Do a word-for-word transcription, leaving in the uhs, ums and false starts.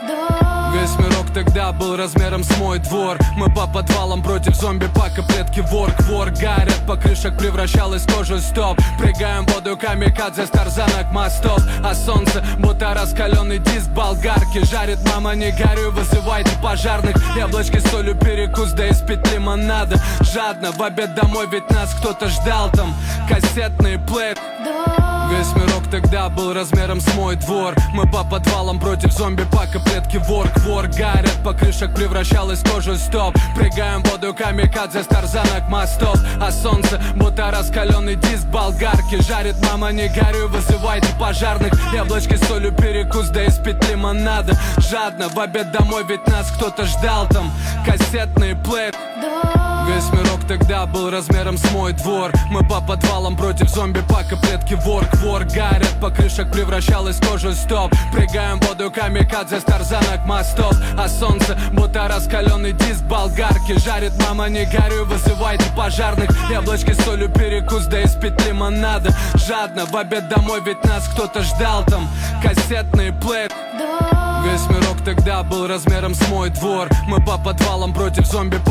Весь мирок тогда был размером с мой двор. Мы по подвалам против зомби-пака, предки вор, вор. Гарят по крышах, превращалась кожу стоп. Прыгаем в воду камикадзе с тарзанок мостов. А солнце, будто раскаленный диск болгарки. Жарит мама, не горюй, вызывайте пожарных. Яблочки с солью перекус, да из-пить лимонада. Жадно в обед домой, ведь нас кто-то ждал там. Кассетный плей. Весь мирок тогда был размером с мой двор. Мы по подвалам против зомби-пака, предки вор, вор. Гарят по крышах, превращалась кожу стоп. Прыгаем в воду камикадзе с тарзанок мостов. А солнце, будто раскаленный диск болгарки. Жарит мама, не горюй, вызывайте пожарных. Яблочки с солью перекус, да из-пить лимонада. Жадно в обед домой, ведь нас кто-то ждал там. Кассетный плей. Весь мирок тогда был размером с мой двор. Мы по подвалам против зомби-пака, предки вор, вор. Гарят по крышах, превращалась кожу стоп. Прыгаем в воду камикадзе с тарзанок мостов. А солнце, будто раскаленный диск болгарки. Жарит мама, не горюй, вызывайте пожарных. Яблочки с солью перекус, да из-пить лимонада. Жадно в обед домой, ведь нас кто-то ждал там. Кассетный плей. Весь мирок тогда был размером с мой двор. Мы по подвалам против зомби-пака.